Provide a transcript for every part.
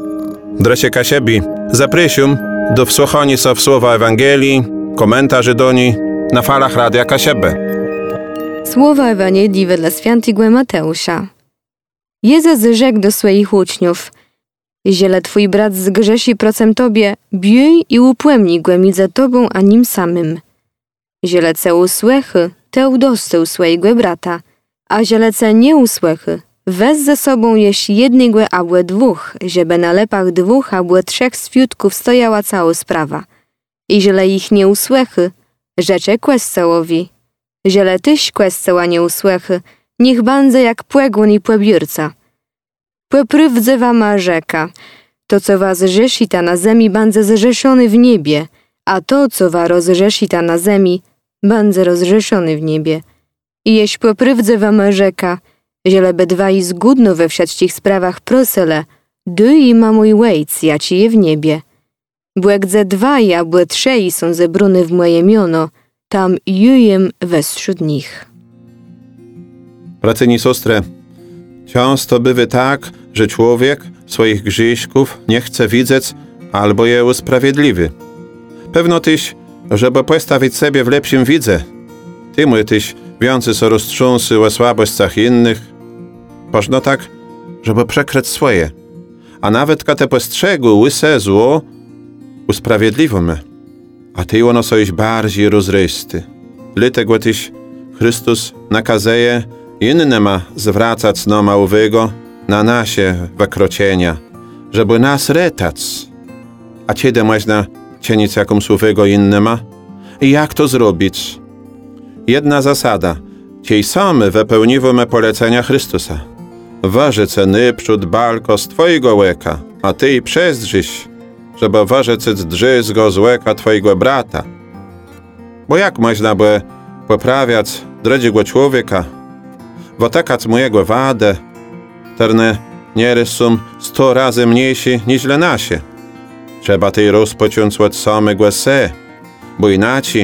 Drasie Kasiebi, zaprosium do wsłuchania się w słowa Ewangelii, komentarzy do niej na falach Radia Kasiebę. Słowa Ewangelii wedle świętego Mateusza. Jezus rzekł do swoich uczniów: Jeżeli twój brat zgrzeszy procem tobie, biej i upłemnij go między tobą a nim samym. Jeżeli ce usłychy, te udoscył swojego brata, a jeżeli ce nie usłychy, wez ze sobą jeść jednego albo dwóch, żeby na lepach dwóch albo trzech świadków stojała cała sprawa. I jeżeli ich nie usłychy, rzecze kwescełowi. Jeżeli tyś kwesceła nie usłychy, niech będzie jak płegun i płebiórca. Płeprywdze wama rzeka, to co was rzesita na zemi, będzie zrzeszony w niebie, a to co wa rozrzesita na zemi, będzie rozrzeszony w niebie. I jeś płeprywdze wama rzeka, zielebe dwaj zgódno we wsiadcich sprawach prosele, dy i ma mój łejc, ja ci je w niebie. Błegdze dwaj, a błe trzej są zebrune w moje miono, tam jujem wśród nich. Bracyni siostry, często bywa tak, że człowiek swoich grzeszków nie chce widzieć albo je usprawiedliwi. Pewno tyś, żeby postawić sobie w lepszym widze, ty mój tyś więcej so roztrząsy o słabościach innych, pożno tak, żeby przekryć swoje, a nawet ka te postrzegu łyse zło usprawiedliwimy, a ty ono soś bardziej rozrysty. Dlatego tyś Chrystus nakazeje innema zwracać noma uwagę na nasze wykroczenia, żeby nas retać. A kiedy można czynić jakąś uwagę innema? I jak to zrobić? Jedna zasada. Ciej same wypełniwamy polecenia Chrystusa. Ważyce nyprzód balko z twojego łeka, a ty i przezdrzyś, żeby ważycyc drzyzgo z łeka twojego brata. Bo jak można by poprawiać drugiego człowieka, wotekać mojego wadę, terne nieraz są 100 razy mniejsi niż nasie. Trzeba tej rozpocząć od samego se, bo inaczej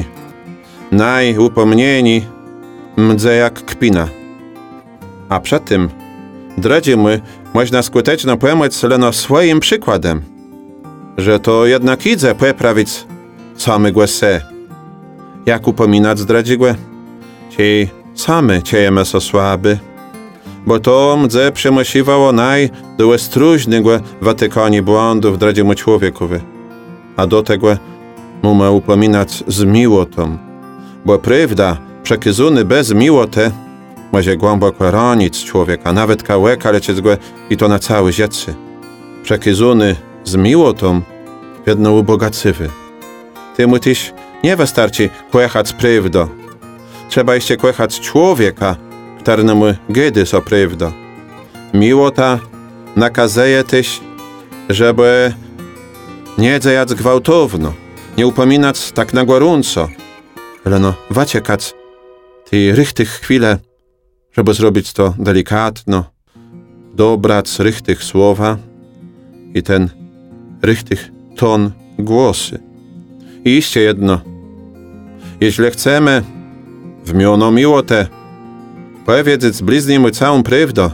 najupomnieni mdze jak kpina. A przed tym, drodzy my, można skutecznie pomóc leno swoim przykładem, że to jednak idzie poprawić samego se. Jak upominać zdradzigłe? Ci same ciejemy so słaby, bo to mdze przymusiwało do stróżnego watykanie błądów dradziemu człowiekowi. A do tego mamy upominać z miłotą, bo prawda przekazany bez miłoty może głęboko ranić człowieka, nawet kałeka lecieć go i to na całe życie. Przekazany z miłotą jedno ubogacywy. Temu tyś nie wystarczy kłechać prawdą. Trzeba jeszcze kłechać człowieka, któremu gedy so prawda. Miłota nakazuje tyś, żeby nie dziejać gwałtowno, nie upominać tak na gorąco, ale no waciekać tej rychtych chwile, żeby zrobić to delikatno, dobrać rychtych słowa i ten rychtych ton głosy. I jeszcze jedno, jeśli chcemy w miono miłotę powiedzieć z bliźniemu całą prawdę,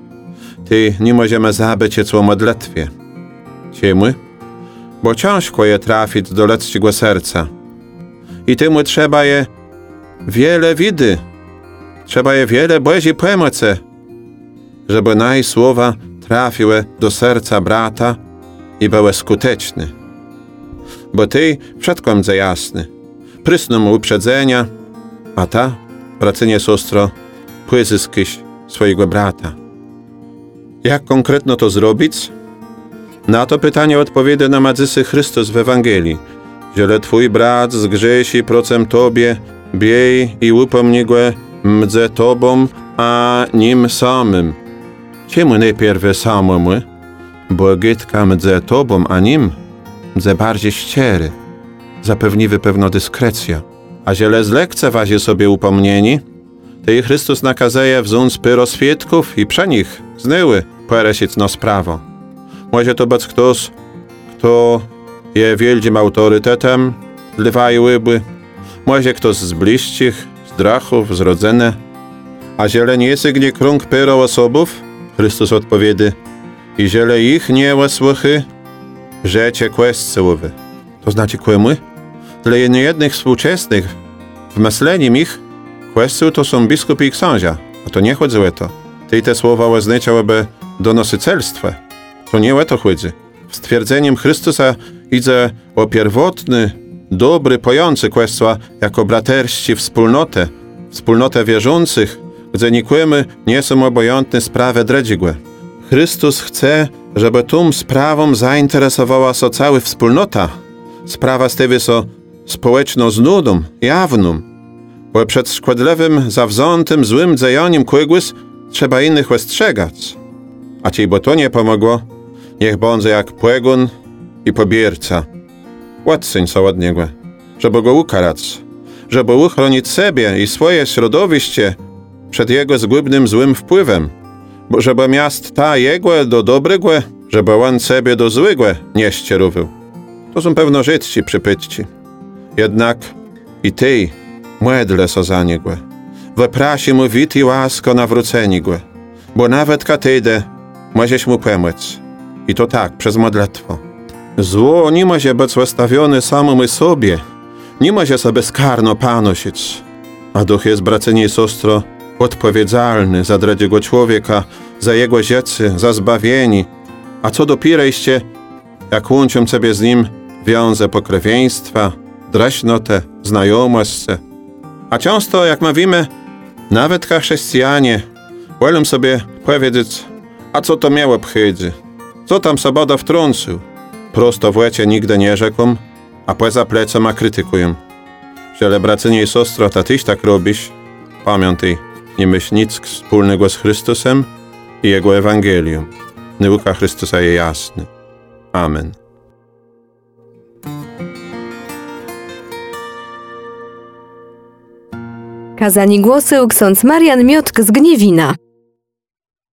to nie możemy zabyć je o modlitwie. Czemu? Bo ciężko je trafić do ludzkiego serca. I temu trzeba je wiele widy, trzeba je wiele Bożej pomocy, żeby naj słowa trafiły do serca brata i były skuteczne. Bo ty wszystko mdze jasny, prysną mu uprzedzenia, a ta, bracynie siostro, pozyskiś swojego brata. Jak konkretno to zrobić? Na to pytanie odpowiada nam Jezus Chrystus w Ewangelii. Jeżeli twój brat zgrzeszy procem tobie, biej i upomnij go mdze tobą, a nim samym. Czemu najpierw samemu? Bo gytka mdze tobą, a nim mdze bardziej ściery. Zapewniwy pewno dyskrecja. A ziele zlekceważy sobie upomnieni, to i Chrystus nakazuje wziąć pyro świadków i prze nich znyły poresić no sprawę. Może to być ktoś, kto je wielkim autorytetem, dlewaj łyby, może ktoś z bliźcich, z drachów, z rodziny. A ziele nie sygnie krąg pyro osobów, Chrystus odpowiedy, I ziele ich nie łasłuchy, że cię kwescłowy. To znaczy kłemy? Dla niejednych współczesnych w myśleniem ich kwestiu to są biskupi i książa, a to nie chodzi o to. Ty te słowa oznaczałyby donosicielstwo. To nie o to chodzi. W stwierdzeniem Chrystusa idzie o pierwotny, dobry, pojący kwestia jako braterści wspólnotę wierzących, gdzie nikłemy nie są obojętne sprawy dredzigłe. Chrystus chce, żeby tą sprawą zainteresowała się cała wspólnota. Sprawa stawi się społeczną znudą, jawną, bo przed szkodliwym, zawziętym, złym dzejaniem kogoś trzeba innych ostrzegać. A ci, bo to nie pomogło, niech będzie jak płegun i pobierca. Odsuń się od niego, żeby go ukarać, żeby uchronić siebie i swoje środowiście przed jego zgubnym złym wpływem, bo żeby miast ta jego do dobrego, żeby on siebie do złego nie ścierowył. To są pewno życi przypytci. Jednak i ty, modlę się za niego. Wyprasi mu wit i łasko nawróceni go, bo nawet katejdę możesz mu pomóc. I to tak, przez modlitwo. Zło nie może być wystawione samemu sobie, nie może sobie skarno panosić. A duch jest, bracenie i siostro, odpowiedzialny za drugiego człowieka, za jego życie, za zbawienie. A co dopierejście, jak łączą sobie z nim wiąże pokrewieństwa, draśnotę, znajomość. A często, jak mówimy, nawet chrześcijanie, wolą sobie powiedzieć, a co to miało obchodzi? Co tam Soboda wtrącił? Prosto w łecie nigdy nie rzeką, a poza plecem krytykują. Że bracenie i siostro, ta tyś tak robisz, pamiętaj, nie myśl nic wspólnego z Chrystusem i Jego Ewangelium. Nauka Chrystusa jest jasna. Amen. Kazani głosy ksiądz Marian Miotk z Gniewina.